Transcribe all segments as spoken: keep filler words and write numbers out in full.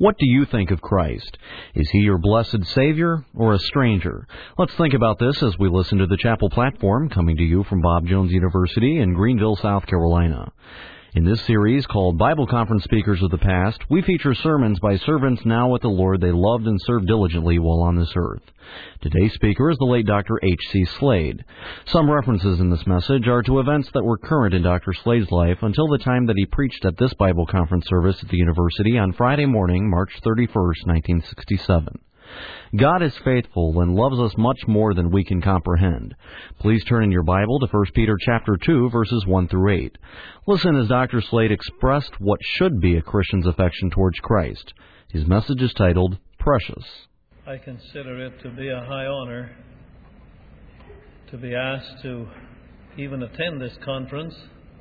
What do you think of Christ? Is he your blessed Savior or a stranger? Let's think about this as we listen to the Chapel Platform, coming to you from Bob Jones University in Greenville, South Carolina. In this series called Bible Conference Speakers of the Past, we feature sermons by servants now with the Lord they loved and served diligently while on this earth. Today's speaker is the late Doctor H C Slade. Some references in this message are to events that were current in Doctor Slade's life until the time that he preached at this Bible conference service at the university on Friday morning, March thirty-first, nineteen sixty-seven. God is faithful and loves us much more than we can comprehend. Please turn in your Bible to First Peter chapter two, verses one through eight. Listen as Doctor Slade expressed what should be a Christian's affection towards Christ. His message is titled, Precious. I consider it to be a high honor to be asked to even attend this conference,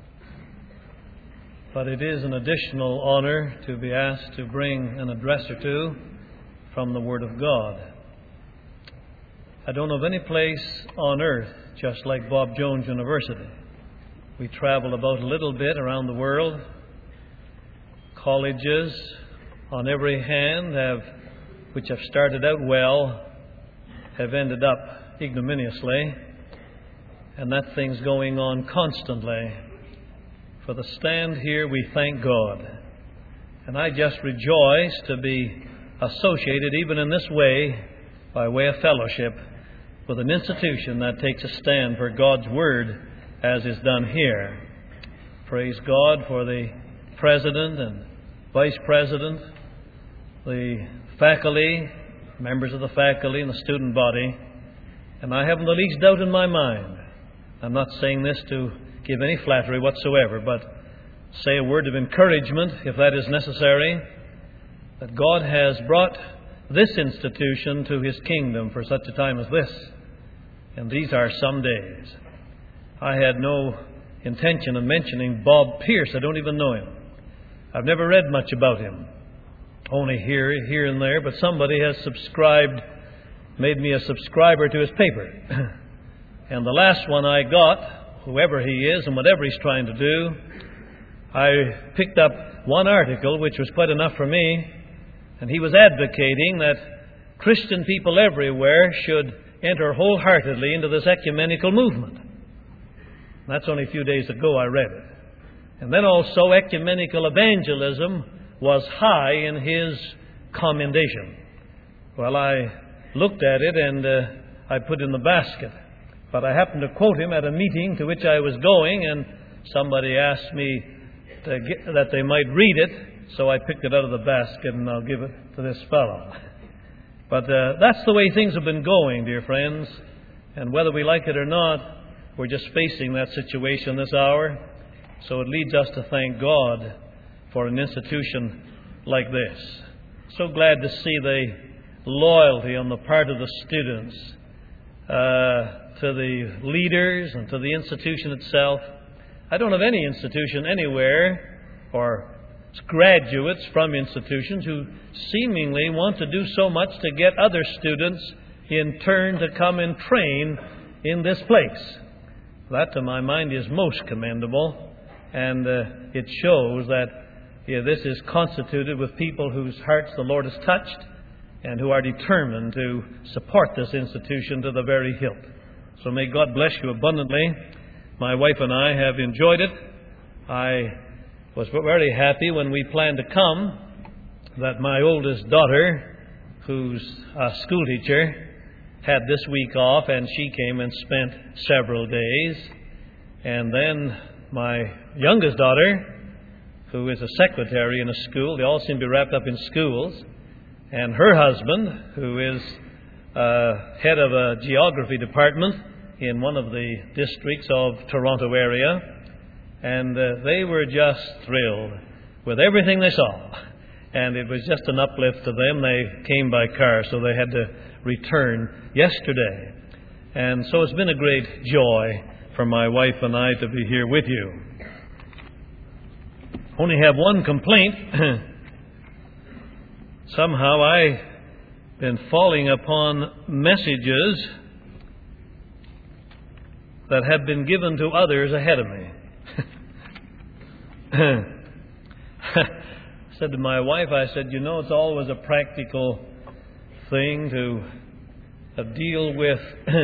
but it is an additional honor to be asked to bring an address or two from the Word of God. I don't know of any place on earth just like Bob Jones University. We travel about a little bit around the world. Colleges on every hand have, which have started out well, have ended up ignominiously, and that thing's going on constantly. For the stand here, we thank God. And I just rejoice to be associated even in this way, by way of fellowship, with an institution that takes a stand for God's Word as is done here. Praise God for the President and Vice President, the faculty, members of the faculty and the student body. And I haven't the least doubt in my mind, I'm not saying this to give any flattery whatsoever, but say a word of encouragement if that is necessary, that God has brought this institution to His kingdom for such a time as this. And these are some days. I had no intention of mentioning Bob Pierce. I don't even know him. I've never read much about him. Only here, here and there. But somebody has subscribed, made me a subscriber to his paper. And the last one I got, whoever he is and whatever he's trying to do, I picked up one article which was quite enough for me. And he was advocating that Christian people everywhere should enter wholeheartedly into this ecumenical movement. That's only a few days ago I read it. And then also ecumenical evangelism was high in his commendation. Well, I looked at it and uh, I put it in the basket. But I happened to quote him at a meeting to which I was going, and somebody asked me to get, that they might read it. So I picked it out of the basket and I'll give it to this fellow. But uh, that's the way things have been going, dear friends. And whether we like it or not, we're just facing that situation this hour. So it leads us to thank God for an institution like this. So glad to see the loyalty on the part of the students uh, to the leaders and to the institution itself. I don't have any institution anywhere or graduates from institutions who seemingly want to do so much to get other students in turn to come and train in this place. That, to my mind, is most commendable, and uh, it shows that yeah, this is constituted with people whose hearts the Lord has touched and who are determined to support this institution to the very hilt. So may God bless you abundantly. My wife and I have enjoyed it. I was very happy when we planned to come that my oldest daughter, who's a school teacher, had this week off, and she came and spent several days. And then my youngest daughter, who is a secretary in a school, they all seem to be wrapped up in schools, and her husband, who is uh, head of a geography department in one of the districts of Toronto area. And uh, they were just thrilled with everything they saw. And it was just an uplift to them. They came by car, so they had to return yesterday. And so it's been a great joy for my wife and I to be here with you. Only have one complaint. Somehow I've been falling upon messages that have been given to others ahead of me. said to my wife, I said, you know, it's always a practical thing to uh, deal with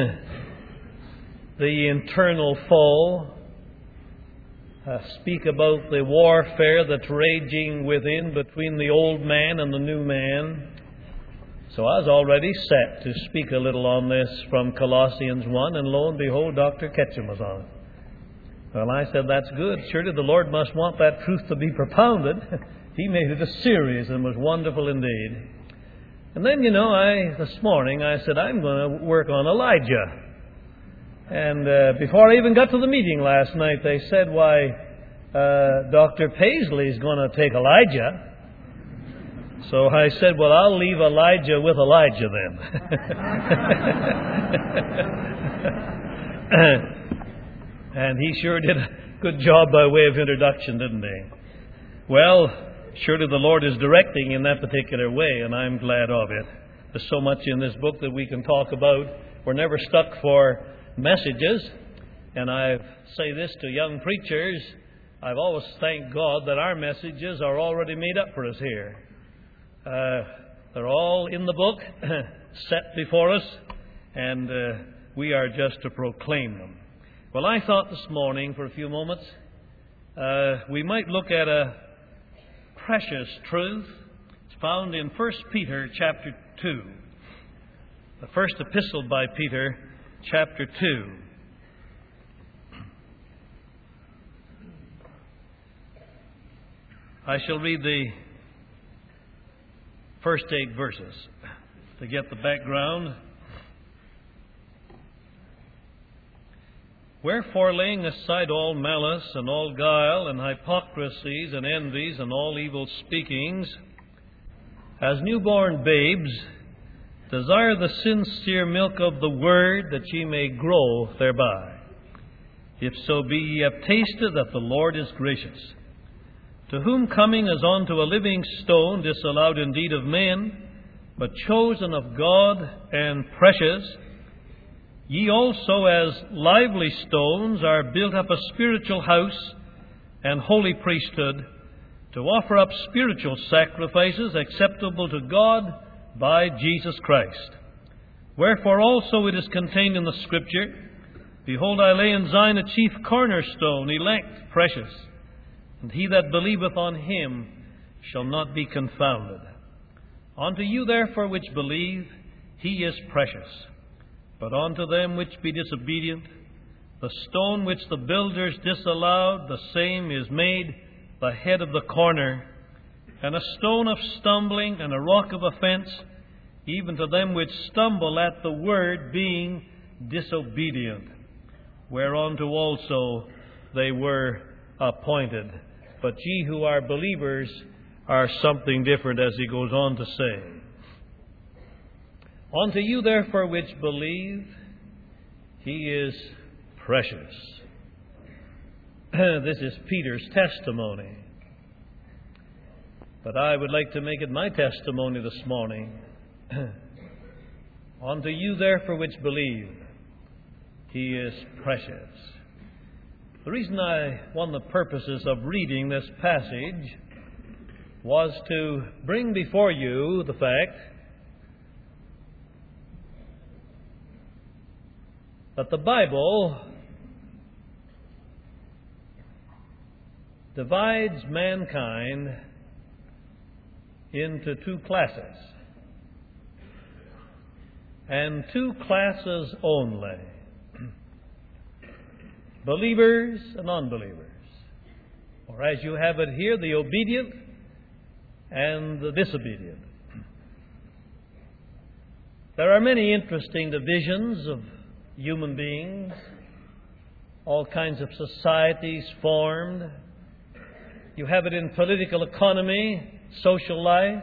the internal foe, uh, speak about the warfare that's raging within between the old man and the new man. So I was already set to speak a little on this from Colossians one, and lo and behold, Doctor Ketchum was on. Well, I said, that's good. Surely the Lord must want that truth to be propounded. He made it a series and was wonderful indeed. And then, you know, I this morning I said, I'm going to work on Elijah. And uh, before I even got to the meeting last night, they said, why, uh, Doctor Paisley's going to take Elijah. So I said, well, I'll leave Elijah with Elijah then. And he sure did a good job by way of introduction, didn't he? Well, surely the Lord is directing in that particular way, and I'm glad of it. There's so much in this book that we can talk about. We're never stuck for messages. And I say this to young preachers, I've always thanked God that our messages are already made up for us here. Uh, they're all in the book, set before us, and uh, we are just to proclaim them. Well, I thought this morning, for a few moments, uh, we might look at a precious truth. It's found in First Peter chapter two. The first epistle by Peter, chapter two. I shall read the first eight verses to get the background. Wherefore, laying aside all malice and all guile and hypocrisies and envies and all evil speakings, as newborn babes, desire the sincere milk of the word, that ye may grow thereby. If so be ye have tasted that the Lord is gracious, to whom coming as unto a living stone, disallowed indeed of men, but chosen of God and precious, ye also as lively stones are built up a spiritual house and holy priesthood, to offer up spiritual sacrifices acceptable to God by Jesus Christ. Wherefore also it is contained in the Scripture, Behold, I lay in Zion a chief cornerstone, elect, precious, and he that believeth on him shall not be confounded. Unto you therefore which believe, he is precious. But unto them which be disobedient, the stone which the builders disallowed, the same is made the head of the corner, and a stone of stumbling and a rock of offense, even to them which stumble at the word, being disobedient, whereunto also they were appointed. But ye who are believers are something different, as he goes on to say. Unto you therefore which believe, he is precious. This is Peter's testimony. But I would like to make it my testimony this morning. Unto you therefore which believe, he is precious. The reason I, one of the purposes of reading this passage was to bring before you the fact that the Bible divides mankind into two classes, and two classes only: believers and unbelievers, or as you have it here, the obedient and the disobedient. There are many interesting divisions of human beings, all kinds of societies formed. You have it in political economy, social life.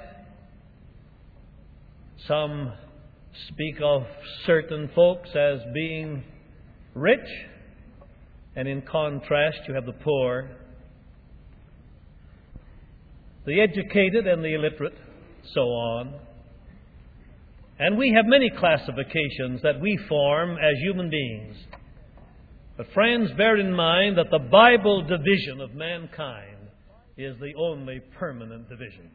Some speak of certain folks as being rich, and in contrast you have the poor, the educated and the illiterate, so on. And we have many classifications that we form as human beings. But friends, bear in mind that the Bible division of mankind is the only permanent division.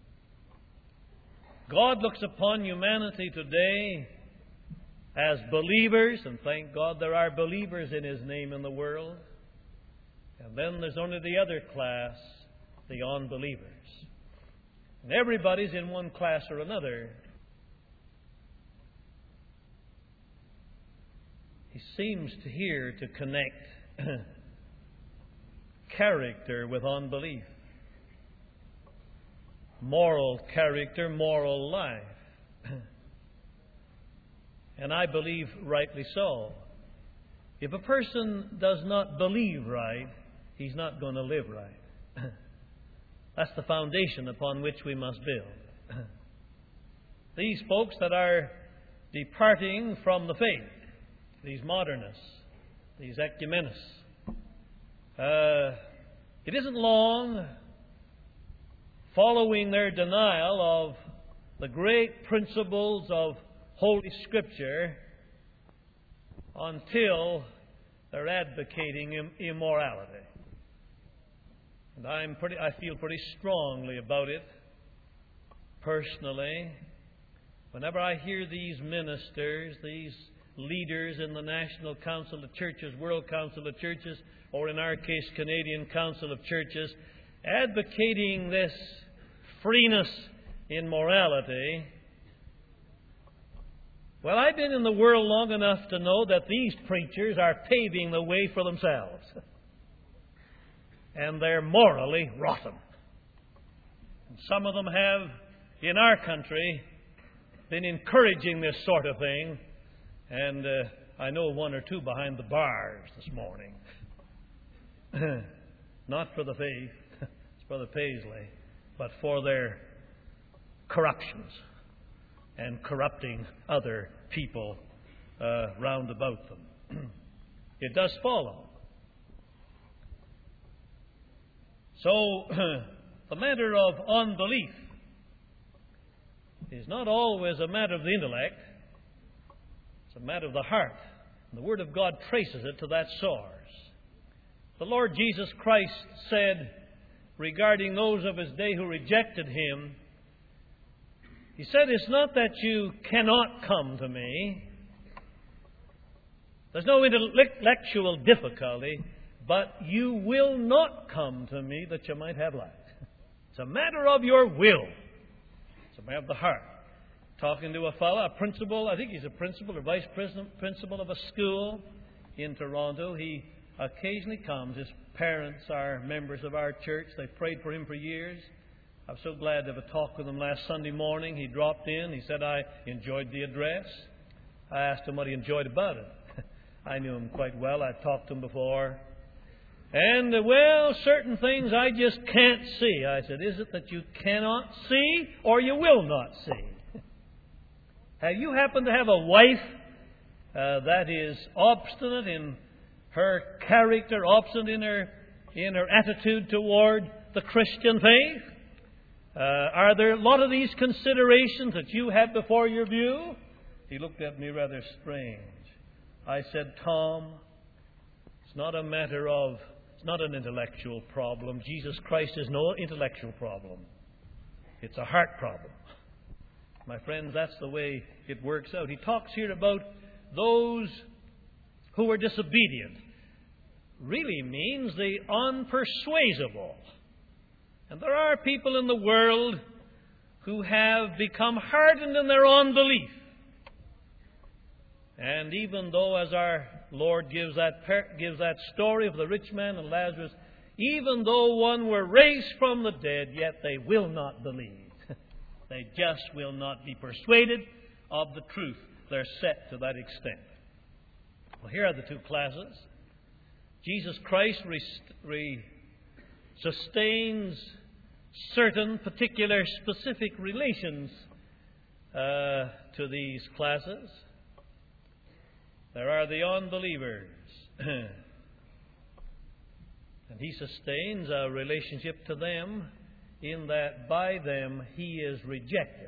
God looks upon humanity today as believers, and thank God there are believers in His name in the world. And then there's only the other class, the unbelievers. And everybody's in one class or another. He seems to here to connect character with unbelief. Moral character, moral life. And I believe rightly so. If a person does not believe right, he's not going to live right. That's the foundation upon which we must build. These folks that are departing from the faith, these modernists, these ecumenists, uh, it isn't long following their denial of the great principles of Holy Scripture until they're advocating im- immorality. And I'm pretty, I feel pretty strongly about it personally. Whenever I hear these ministers, these leaders in the National Council of Churches, World Council of Churches, or in our case, Canadian Council of Churches, advocating this freeness in morality, well, I've been in the world long enough to know that these preachers are paving the way for themselves. And they're morally rotten. And some of them have, in our country, been encouraging this sort of thing. And uh, I know one or two behind the bars this morning. Not for the faith, it's Brother Paisley, but for their corruptions and corrupting other people uh, round about them. It does follow. So, the matter of unbelief is not always a matter of the intellect. It's a matter of the heart. And the Word of God traces it to that source. The Lord Jesus Christ said regarding those of His day who rejected Him, He said, it's not that you cannot come to me. There's no intellectual difficulty, but you will not come to me that you might have life. It's a matter of your will. It's a matter of the heart. Talking to a fellow, a principal, I think he's a principal or vice principal of a school in Toronto. He occasionally comes. His parents are members of our church. They've prayed for him for years. I was so glad to have a talk with him last Sunday morning. He dropped in. He said, I enjoyed the address. I asked him what he enjoyed about it. I knew him quite well. I'd talked to him before. And, uh, well, certain things I just can't see. I said, is it that you cannot see or you will not see? Have you happened to have a wife uh, that is obstinate in her character, obstinate in her, in her attitude toward the Christian faith? Uh, are there a lot of these considerations that you have before your view? He looked at me rather strange. I said, Tom, it's not a matter of, it's not an intellectual problem. Jesus Christ is no intellectual problem. It's a heart problem. My friends, that's the way it works out. He talks here about those who are disobedient. Really means the unpersuadable. And there are people in the world who have become hardened in their unbelief. And even though, as our Lord gives that gives that story of the rich man and Lazarus, even though one were raised from the dead, yet they will not believe. They just will not be persuaded of the truth. They're set to that extent. Well, here are the two classes. Jesus Christ re- re- sustains certain particular specific relations uh, to these classes. There are the unbelievers. And He sustains a relationship to them in that by them He is rejected.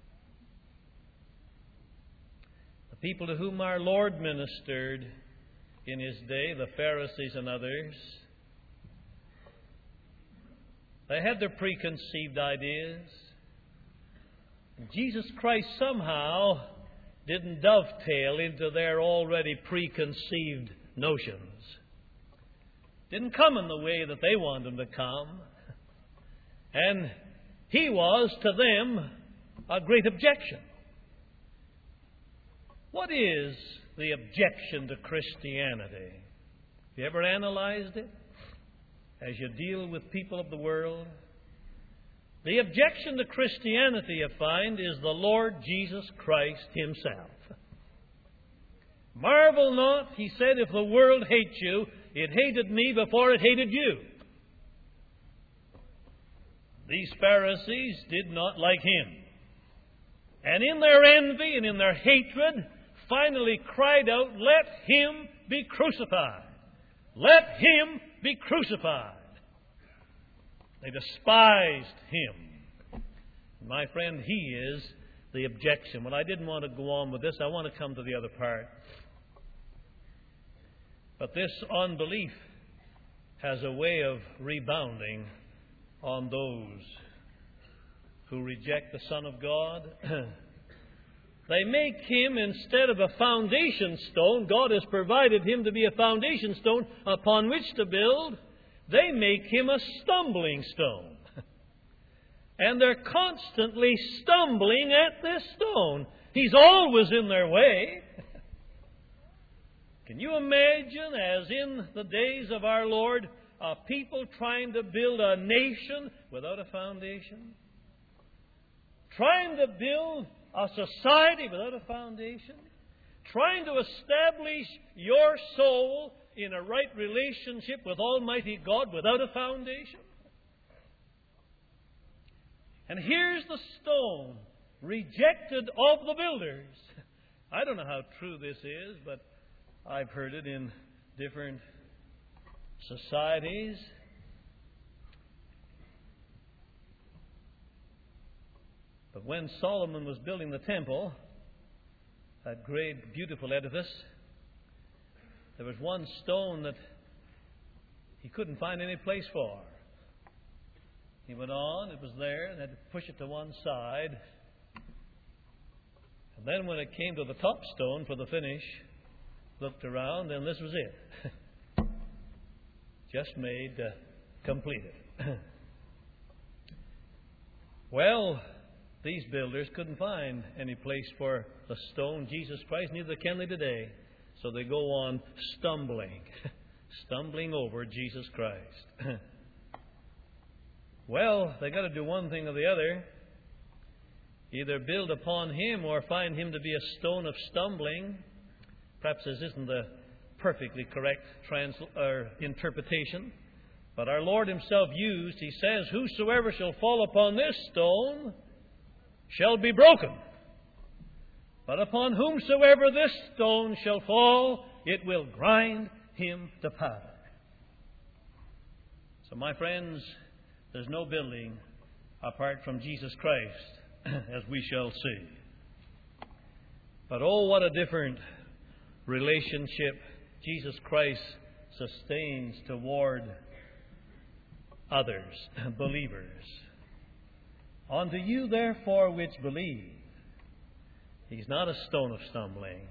The people to whom our Lord ministered in His day, the Pharisees and others, They had their preconceived ideas. And Jesus Christ somehow didn't dovetail into their already preconceived notions. Didn't come in the way that they wanted him to come. And he was, to them, a great objection. What is the objection to Christianity? Have you ever analyzed it as you deal with people of the world? The objection to Christianity, you find, is the Lord Jesus Christ himself. Marvel not, he said, if the world hates you, it hated me before it hated you. These Pharisees did not like him. And in their envy and in their hatred, finally cried out, "Let him be crucified! Let him be crucified!" They despised him. My friend, he is the objection. Well, I didn't want to go on with this. I want to come to the other part. But this unbelief has a way of rebounding on those who reject the Son of God. They make him, instead of a foundation stone, God has provided him to be a foundation stone upon which to build. They make him a stumbling stone. And they're constantly stumbling at this stone. He's always in their way. Can you imagine, as in the days of our Lord, a people trying to build a nation without a foundation? Trying to build a society without a foundation? Trying to establish your soul in a right relationship with Almighty God without a foundation? And here's the stone, rejected of the builders. I don't know how true this is, but I've heard it in different societies. But when Solomon was building the temple, that great, beautiful edifice, there was one stone that he couldn't find any place for. He went on, it was there, and had to push it to one side. And then when it came to the top stone for the finish, looked around, and this was it. Just made, uh, completed. Well, these builders couldn't find any place for the stone, Jesus Christ, neither can they today. So they go on stumbling, stumbling over Jesus Christ. Well, they got to do one thing or the other. Either build upon him or find him to be a stone of stumbling. Perhaps this isn't the perfectly correct trans- or interpretation. But our Lord himself used, he says, "Whosoever shall fall upon this stone shall be broken. But upon whomsoever this stone shall fall, it will grind him to powder." So, my friends, there's no building apart from Jesus Christ, as we shall see. But oh, what a different relationship Jesus Christ sustains toward others, believers. "Unto you, therefore, which believe." He's not a stone of stumbling.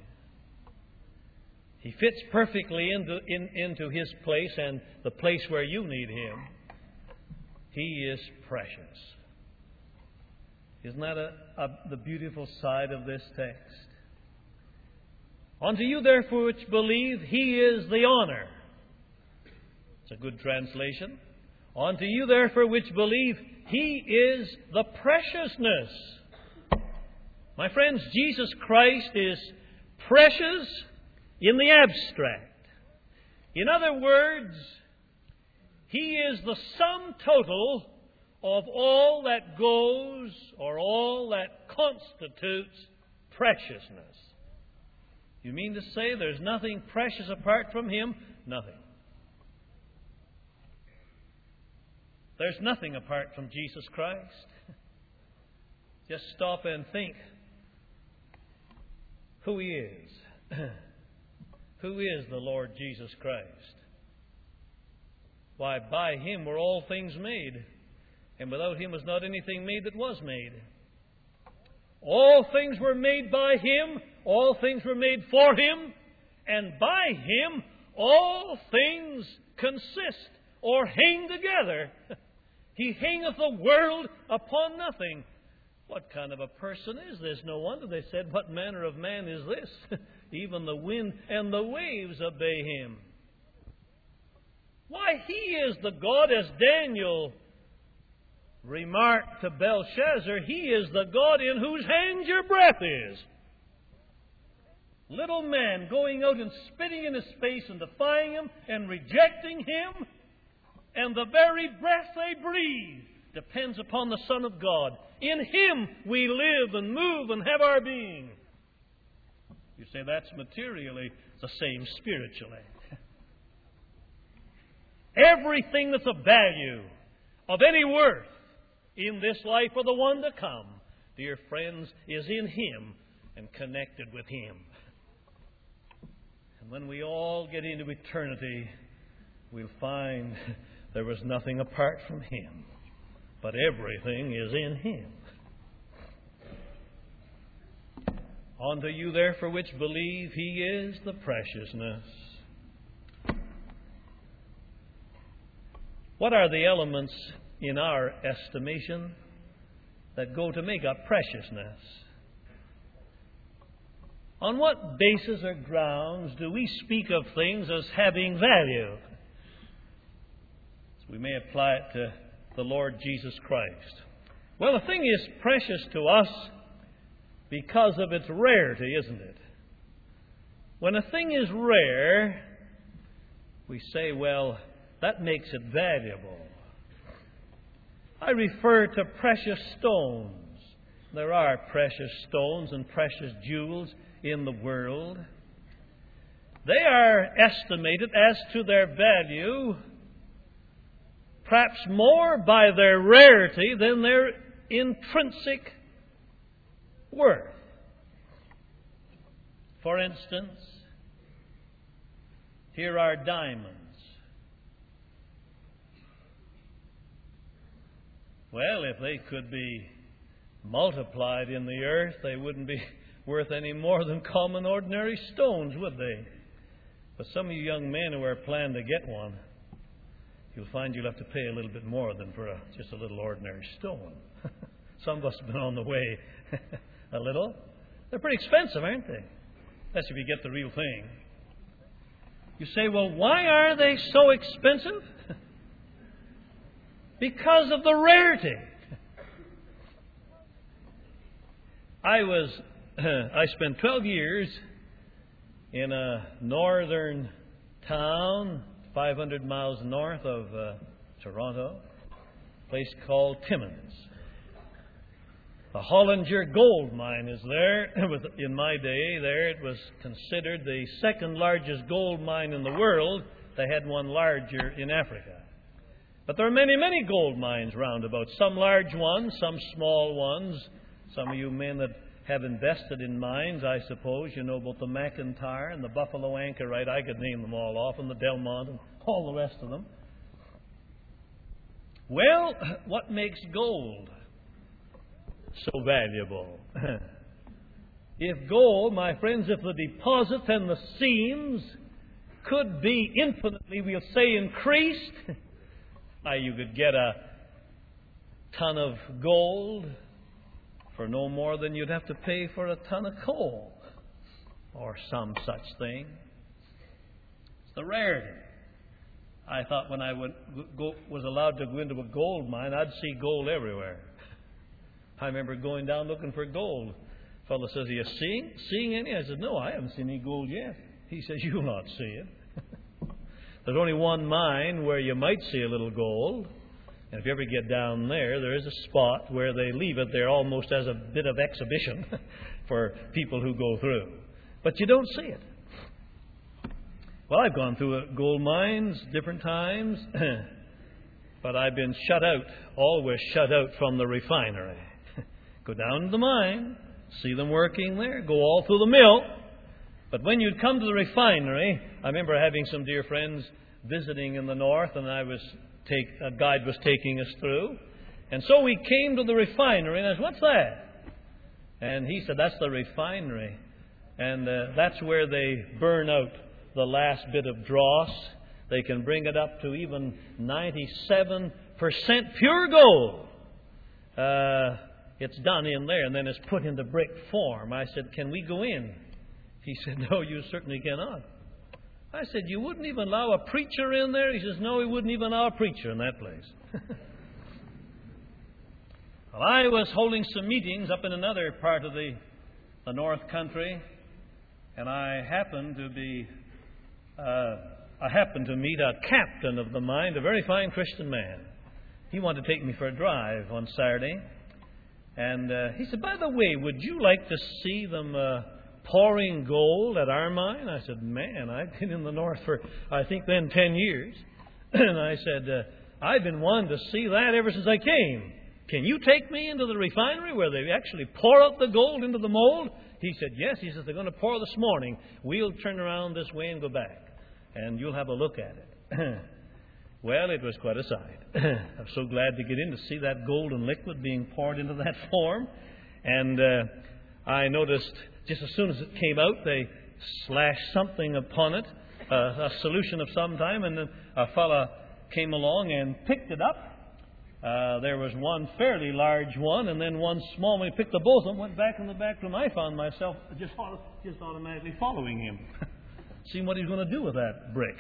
He fits perfectly into, in, into his place and the place where you need him. He is precious. Isn't that a, a, the beautiful side of this text? "Unto you, therefore, which believe, he is the honor." It's a good translation. "Unto you, therefore, which believe, he is the preciousness." My friends, Jesus Christ is precious in the abstract. In other words, he is the sum total of all that goes or all that constitutes preciousness. You mean to say there's nothing precious apart from him? Nothing. There's nothing apart from Jesus Christ. Just stop and think who he is. Who is the Lord Jesus Christ? Why, by him were all things made. and without Him was not anything made that was made. All things were made by Him, all things were made for Him, and by Him all things consist or hang together. He hangeth the world upon nothing. What kind of a person is this? No wonder they said, what manner of man is this? Even the wind and the waves obey Him. Why, He is the God, as Daniel remarked to Belshazzar, He is the God in whose hands your breath is. Little man going out and spitting in His face and defying Him and rejecting Him, and the very breath they breathe depends upon the Son of God. In Him we live and move and have our being. You say that's materially the same spiritually. Everything that's of value, of any worth, in this life or the one to come, dear friends, is in Him and connected with Him. And when we all get into eternity, we'll find there was nothing apart from Him, but everything is in Him. Unto you, therefore, which believe, He is the preciousness. What are the elements in our estimation that go to make up preciousness? On what basis or grounds do we speak of things as having value? So we may apply it to the Lord Jesus Christ. Well, the thing is precious to us because of its rarity, isn't it? When a thing is rare, we say, well, that makes it valuable. I refer to precious stones. There are precious stones and precious jewels in the world. They are estimated as to their value, perhaps more by their rarity than their intrinsic worth. For instance, here are diamonds. Well, if they could be multiplied in the earth, they wouldn't be worth any more than common, ordinary stones, would they? But some of you young men who are planning to get one, you'll find you'll have to pay a little bit more than for a, just a little ordinary stone. Some of us have been on the way a little. They're pretty expensive, aren't they? That's if you get the real thing. You say, well, why are they so expensive? Because of the rarity. I was, I spent twelve years in a northern town, five hundred miles north of uh, Toronto, a place called Timmins. The Hollinger gold mine is there. It was, in my day there, it was considered the second largest gold mine in the world. They had one larger in Africa. But there are many, many gold mines round about. Some large ones, some small ones. Some of you men that have invested in mines, I suppose, you know about the McIntyre and the Buffalo Anchorite. I could name them all off, and the Delmont and all the rest of them. Well, what makes gold so valuable? If gold, my friends, if the deposits and the seams could be infinitely, we'll say, increased, I, you could get a ton of gold for no more than you'd have to pay for a ton of coal or some such thing. It's the rarity. I thought when I would go, was allowed to go into a gold mine, I'd see gold everywhere. I remember going down looking for gold. A fellow says, are you seeing, seeing any? I said, no, I haven't seen any gold yet. He says, you'll not see it. There's only one mine where you might see a little gold. And if you ever get down there, there is a spot where they leave it there almost as a bit of exhibition for people who go through. But you don't see it. Well, I've gone through gold mines different times, but I've been shut out, always shut out from the refinery. Go down to the mine, see them working there, go all through the mill. But when you'd come to the refinery, I remember having some dear friends visiting in the north, and I was take, a guide was taking us through, And so we came to the refinery, and I said, what's that? And he said, that's the refinery. And uh, that's where they burn out the last bit of dross. They can bring it up to even ninety-seven percent pure gold. Uh, it's done in there, and then it's put into brick form. I said, can we go in? He said, no, you certainly cannot. I said, you wouldn't even allow a preacher in there? He says, no, he wouldn't even allow a preacher in that place. Well, I was holding some meetings up in another part of the, the North Country, and I happened to be, uh, I happened to meet a captain of the mine, a very fine Christian man. He wanted to take me for a drive on Saturday, and uh, he said, by the way, would you like to see them uh, pouring gold at our mine? I said, man, I've been in the North for, I think then, ten years. And I said, uh, I've been wanting to see that ever since I came. Can you take me into the refinery where they actually pour out the gold into the mold? He said, yes. He says, they're going to pour this morning. We'll turn around this way and go back, and you'll have a look at it. Well, it was quite a sight. I'm so glad to get in to see that golden liquid being poured into that form. And uh, I noticed just as soon as it came out, they slashed something upon it, uh, a solution of some time, and then a fella came along and picked it up. Uh, there was one fairly large one, and then one small one. He picked the both of them, went back in the back room. I found myself just follow, just automatically following him, seeing what he's going to do with that brick.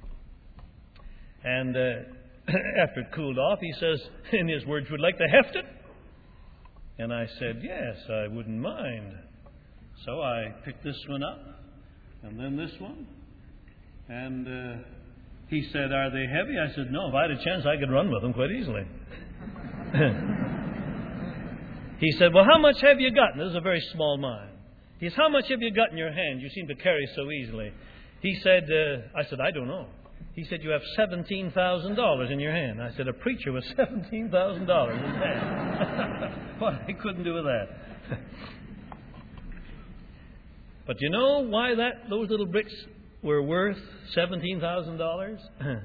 And uh, after it cooled off, he says, in his words, would you like to heft it? And I said, yes, I wouldn't mind. So I picked this one up, and then this one, and uh, he said, are they heavy? I said, no, if I had a chance, I could run with them quite easily. He said, well, how much have you got? And this is a very small mine. He said, how much have you got in your hand? You seem to carry so easily. He said, uh, I said, I don't know. He said, you have seventeen thousand dollars in your hand. I said, a preacher with seventeen thousand dollars in his hand. What I couldn't do with that. But you know why that those little bricks were worth seventeen thousand dollars?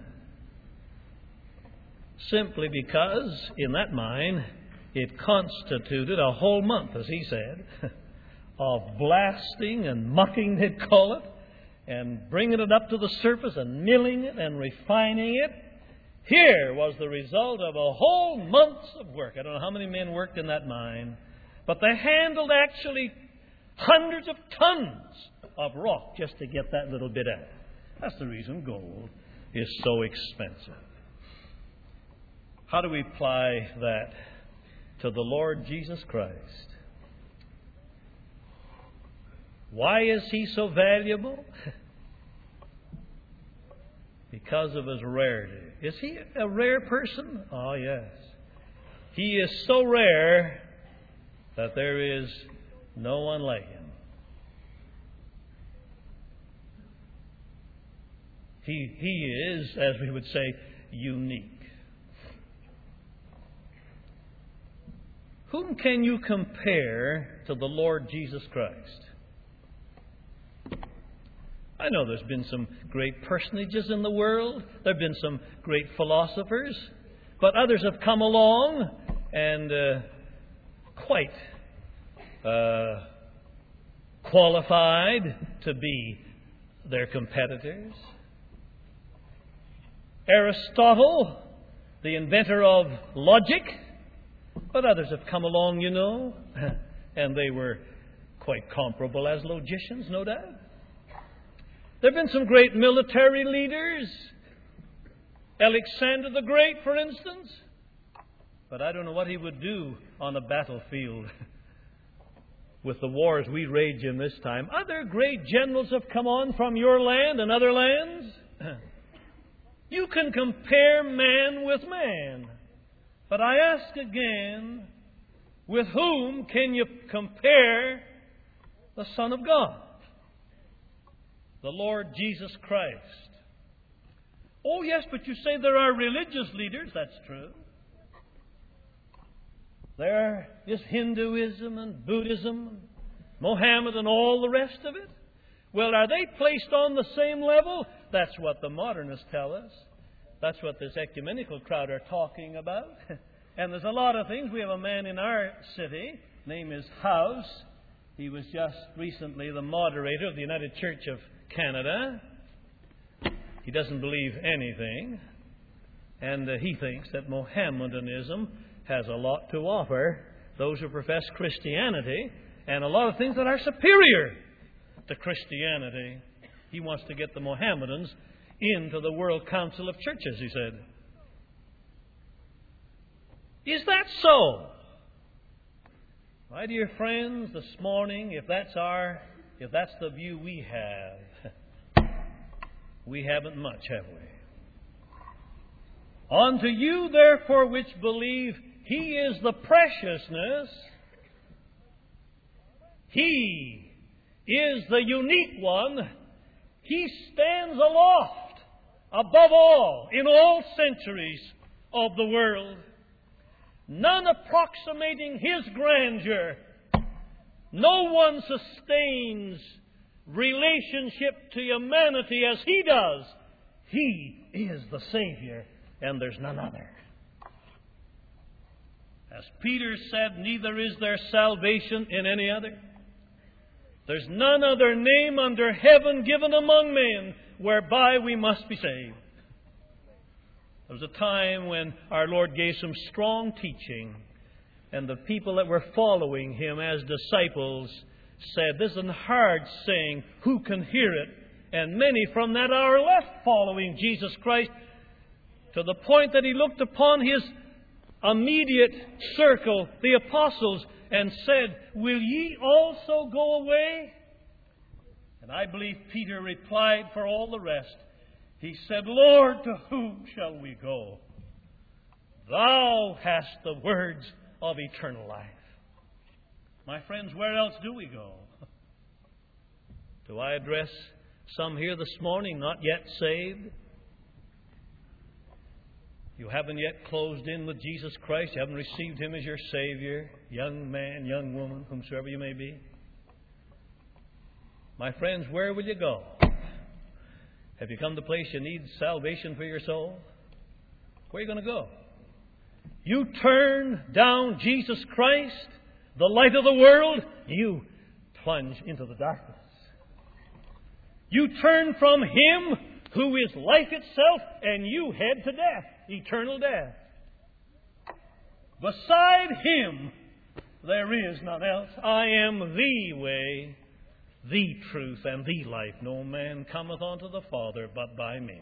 Simply because in that mine it constituted a whole month, as he said, of blasting and mucking, they'd call it, and bringing it up to the surface and milling it and refining it. Here was the result of a whole month's of work. I don't know how many men worked in that mine, but they handled actually hundreds of tons of rock just to get that little bit out. That's the reason gold is so expensive. How do we apply that to the Lord Jesus Christ? Why is He so valuable? Because of His rarity. Is He a rare person? Oh, yes. He is so rare that there is no one like Him. He, he is, as we would say, unique. Whom can you compare to the Lord Jesus Christ? I know there's been some great personages in the world. There have been some great philosophers. But others have come along and uh, quite uh, qualified to be their competitors. Aristotle, the inventor of logic. But others have come along, you know, and they were quite comparable as logicians, no doubt. There have been some great military leaders. Alexander the Great, for instance. But I don't know what he would do on a battlefield with the wars we rage in this time. Other great generals have come on from your land and other lands. You can compare man with man. But I ask again, with whom can you compare the Son of God? The Lord Jesus Christ. Oh, yes, but you say there are religious leaders. That's true. There is Hinduism and Buddhism, Mohammed and all the rest of it. Well, are they placed on the same level? That's what the modernists tell us. That's what this ecumenical crowd are talking about. And there's a lot of things. We have a man in our city, name is House. He was just recently the moderator of the United Church of Canada. He doesn't believe anything. And uh, he thinks that Mohammedanism has a lot to offer those who profess Christianity, and a lot of things that are superior to Christianity. He wants to get the Mohammedans into the World Council of Churches, he said. Is that so? My dear friends, this morning, if that's our, if that's the view we have, we haven't much, have we? Unto you, therefore, which believe, He is the preciousness. He is the unique one. He stands aloft above all in all centuries of the world. None approximating His grandeur. No one sustains relationship to humanity as He does. He is the Savior, and there's none other. As Peter said, neither is there salvation in any other. There's none other name under heaven given among men whereby we must be saved. There was a time when our Lord gave some strong teaching, and the people that were following Him as disciples said, "This is a hard saying, who can hear it?" And many from that hour left following Jesus Christ, to the point that He looked upon His immediate circle, the apostles, and said, "Will ye also go away?" And I believe Peter replied for all the rest. He said, "Lord, to whom shall we go? Thou hast the words of eternal life." My friends, where else do we go? Do I address some here this morning not yet saved? You haven't yet closed in with Jesus Christ. You haven't received Him as your Savior. Young man, young woman, whomsoever you may be. My friends, where will you go? Have you come to the place you need salvation for your soul? Where are you going to go? You turn down Jesus Christ, the light of the world, you plunge into the darkness. You turn from Him who is life itself, and you head to death, eternal death. Beside Him, there is none else. I am the way, the truth, and the life. No man cometh unto the Father but by me.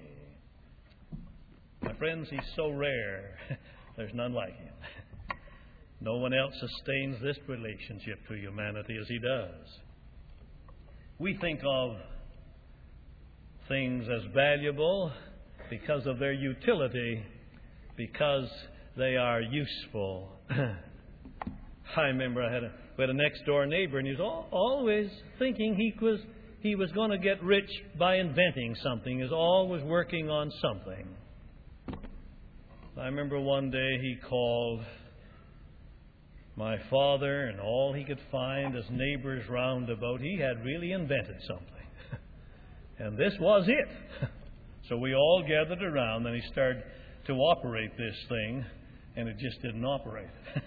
My friends, He's so rare. There's none like Him. No one else sustains this relationship to humanity as He does. We think of things as valuable because of their utility, because they are useful. I remember I had a, we had a next door neighbor, and he was all, always thinking he was he was going to get rich by inventing something. He was always working on something. I remember one day he called my father, and all he could find as neighbors round about, he had really invented something. And this was it. So we all gathered around, and he started to operate this thing, and it just didn't operate.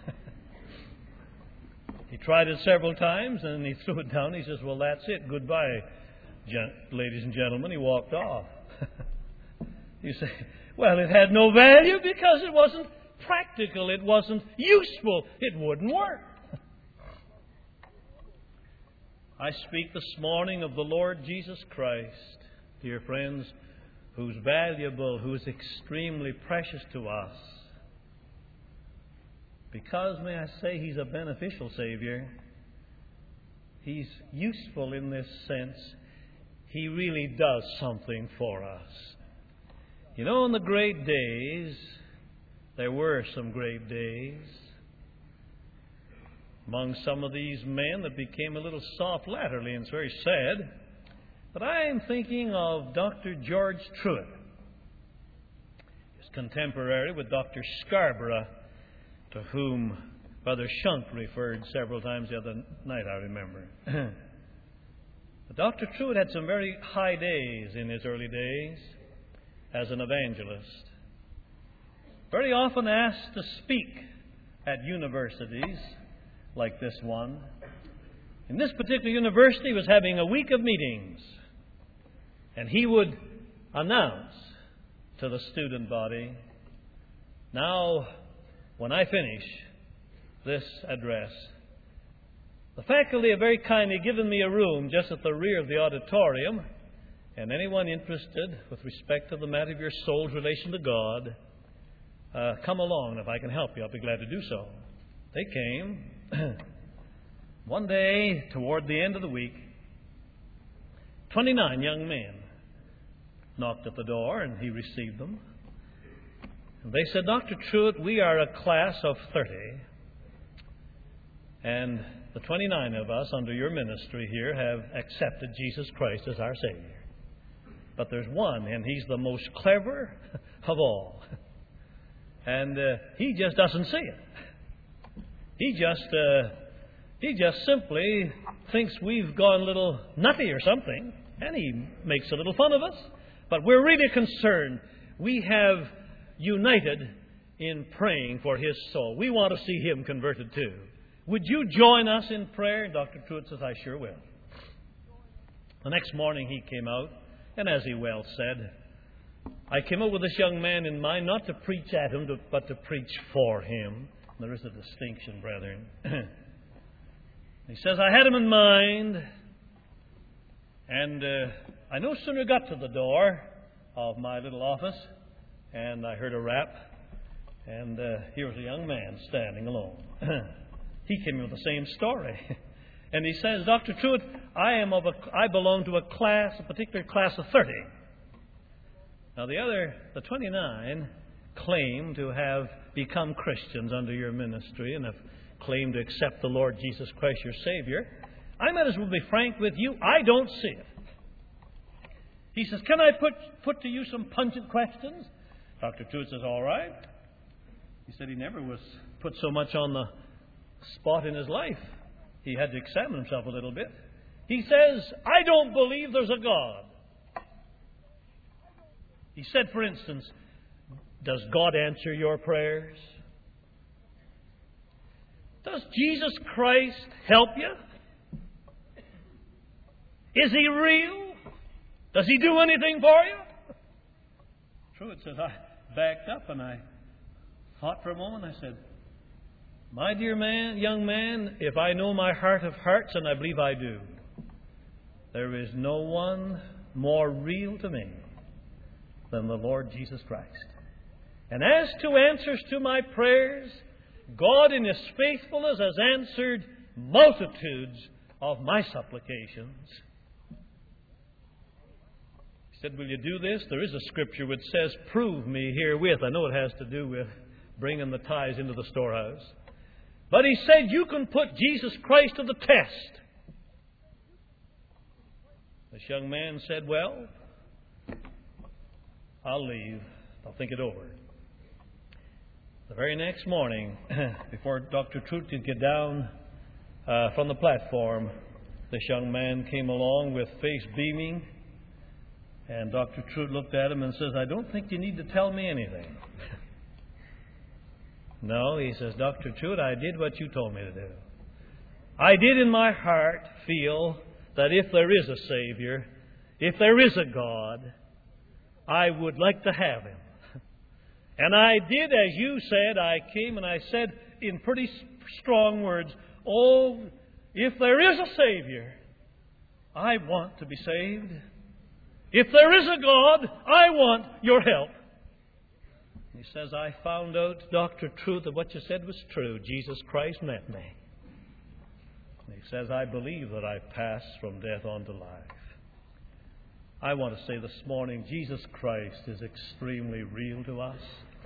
He tried it several times, and he threw it down. He says, "Well, that's it. Goodbye, gen- ladies and gentlemen." He walked off. You say, well, it had no value because it wasn't practical. It wasn't useful. It wouldn't work. I speak this morning of the Lord Jesus Christ, dear friends, who's valuable, who is extremely precious to us. Because, may I say, He's a beneficial Savior. He's useful in this sense. He really does something for us. You know, in the great days, there were some great days. Among some of these men that became a little soft latterly, and it's very sad. But I am thinking of Doctor George Truett, his contemporary with Doctor Scarborough, to whom Brother Shunk referred several times the other night, I remember. But Doctor Truett had some very high days in his early days as an evangelist. Very often asked to speak at universities like this one. In this particular university was having a week of meetings, and he would announce to the student body, "Now, when I finish this address, the faculty have very kindly given me a room just at the rear of the auditorium, and anyone interested with respect to the matter of your soul's relation to God, uh, come along, and if I can help you, I'll be glad to do so." They came. One day, toward the end of the week, twenty-nine young men knocked at the door, and he received them. And they said, "Doctor Truett, we are a class of thirty, and the twenty-nine of us under your ministry here have accepted Jesus Christ as our Savior. But there's one, and he's the most clever of all. And uh, he just doesn't see it. He just, uh, he just simply thinks we've gone a little nutty or something, and he makes a little fun of us. But we're really concerned. We have united in praying for his soul. We want to see him converted too. Would you join us in prayer?" And Doctor Truett says, "I sure will." The next morning he came out, and as he well said, "I came out with this young man in mind, not to preach at him, but to preach for him." There is a distinction, brethren. He says, "I had him in mind, and uh, I no sooner got to the door of my little office, and I heard a rap, and uh, here was a young man standing alone." He came in with the same story. And he says, "Doctor Truett, I am of a, I belong to a class, a particular class of thirty. Now the other, the twenty-nine, claim to have become Christians under your ministry and have claimed to accept the Lord Jesus Christ, your Savior. I might as well be frank with you, I don't see it." He says, "Can I put, put to you some pungent questions?" Doctor Truett says, "All right." He said he never was put so much on the spot in his life. He had to examine himself a little bit. He says, "I don't believe there's a God." He said, for instance, "Does God answer your prayers? Does Jesus Christ help you? Is he real? Does he do anything for you?" Truett says, "I backed up and I thought for a moment. I said, my dear man, young man, if I know my heart of hearts, and I believe I do, there is no one more real to me than the Lord Jesus Christ. And as to answers to my prayers, God in His faithfulness has answered multitudes of my supplications." He said, "Will you do this?" There is a scripture which says, "Prove me herewith." I know it has to do with bringing the tithes into the storehouse. But he said, you can put Jesus Christ to the test. This young man said, "Well, I'll leave. I'll think it over." The very next morning, before Doctor Truett could get down uh, from the platform, this young man came along with face beaming. And Doctor Truett looked at him and says, "I don't think you need to tell me anything." "No," he says, "Doctor Truett, I did what you told me to do. I did in my heart feel that if there is a Savior, if there is a God, I would like to have Him. And I did as you said. I came and I said in pretty strong words, oh, if there is a Savior, I want to be saved. If there is a God, I want your help." He says, "I found out, Doctor Truett, that what you said was true. Jesus Christ met me." And he says, "I believe that I've passed from death on to life." I want to say this morning, Jesus Christ is extremely real to us.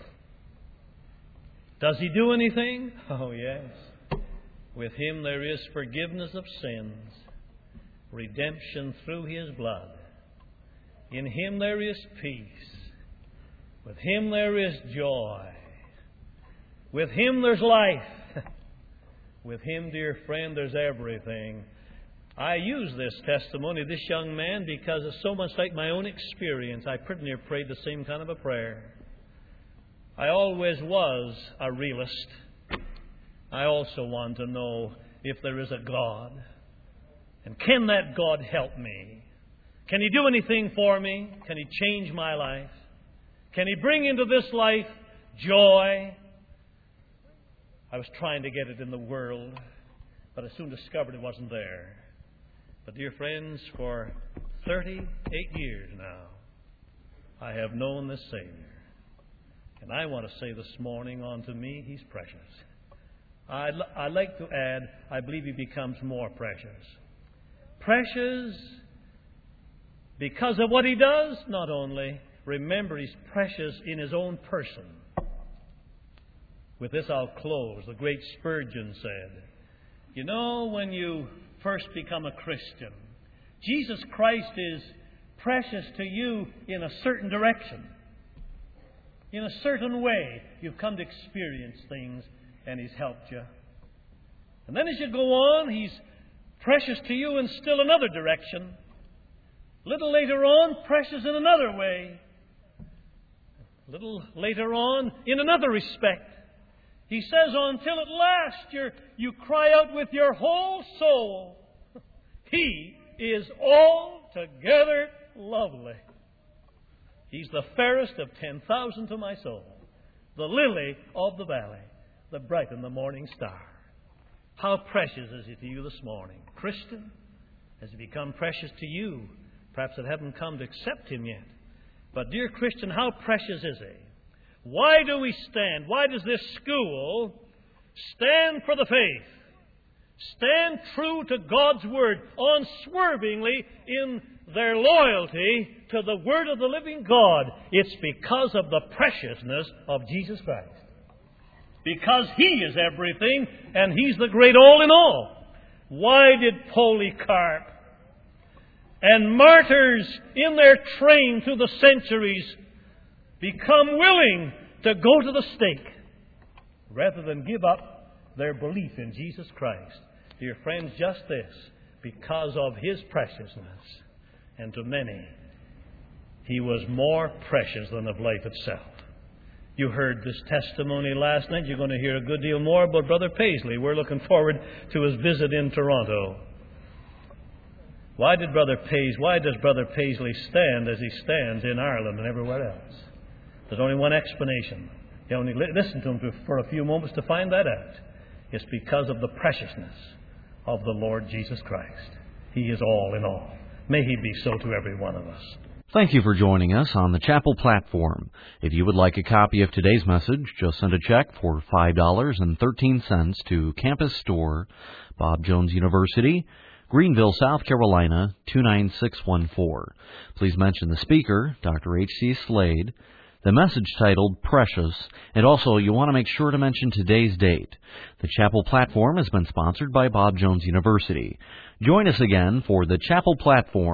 Does He do anything? Oh, yes. With Him there is forgiveness of sins, redemption through His blood. In Him there is peace. With Him there is joy. With Him there's life. With Him, dear friend, there's everything. I use this testimony of this young man because it's so much like my own experience. I pretty near prayed the same kind of a prayer. I always was a realist. I also want to know if there is a God. And can that God help me? Can He do anything for me? Can He change my life? Can He bring into this life joy? I was trying to get it in the world, but I soon discovered it wasn't there. But dear friends, for thirty-eight years now, I have known this Savior. And I want to say this morning, unto me, He's precious. I'd, I'd like to add, I believe He becomes more precious. Precious because of what He does, not only. Remember, He's precious in His own person. With this I'll close. The great Spurgeon said, you know, when you first become a Christian, Jesus Christ is precious to you in a certain direction. In a certain way, you've come to experience things, and He's helped you. And then as you go on, He's precious to you in still another direction. A little later on, precious in another way. A little later on, in another respect. He says, until at last you're, you cry out with your whole soul, He is altogether lovely. He's the fairest of ten thousand to my soul, the lily of the valley, the bright and the morning star. How precious is He to you this morning? Christian, has He become precious to you? Perhaps it haven't come to accept Him yet. But dear Christian, how precious is He? Why do we stand? Why does this school stand for the faith? Stand true to God's Word, unswervingly in their loyalty to the Word of the living God. It's because of the preciousness of Jesus Christ. Because He is everything, and He's the great all in all. Why did Polycarp and martyrs in their train through the centuries become willing to go to the stake rather than give up their belief in Jesus Christ? Dear friends, just this, because of His preciousness. And to many, He was more precious than of life itself. You heard this testimony last night. You're going to hear a good deal more about Brother Paisley. We're looking forward to his visit in Toronto. Why did Brother Paisley, why does Brother Paisley stand as he stands in Ireland and everywhere else? There's only one explanation. You only listen to him for a few moments to find that out. It's because of the preciousness of the Lord Jesus Christ. He is all in all. May He be so to every one of us. Thank you for joining us on the Chapel Platform. If you would like a copy of today's message, just send a check for five dollars and thirteen cents to Campus Store, Bob Jones University, Greenville, South Carolina, two nine six one four. Please mention the speaker, Doctor H C Slade, the message titled Precious, and also you want to make sure to mention today's date. The Chapel Platform has been sponsored by Bob Jones University. Join us again for the Chapel Platform.